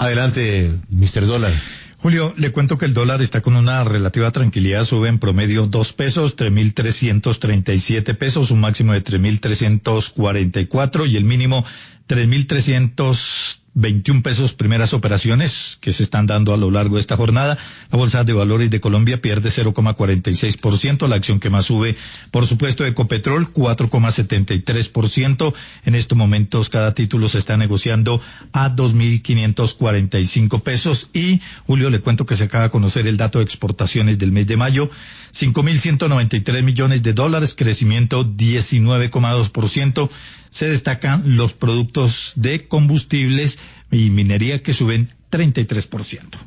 Adelante, Mr. Dólar. Julio, le cuento que el dólar está con una relativa tranquilidad, sube en promedio 2 pesos, 3.337 pesos, un máximo de 3.344 y el mínimo 3.321 pesos, primeras operaciones que se están dando a lo largo de esta jornada. La Bolsa de Valores de Colombia pierde 0,46%, la acción que más sube, por supuesto, Ecopetrol, 4,73%. En estos momentos cada título se está negociando a 2.545 pesos y, Julio, le cuento que se acaba de conocer el dato de exportaciones del mes de mayo, 5.193 millones de dólares, crecimiento 19,2%. Se destacan los productos de combustibles y minería que suben 33%.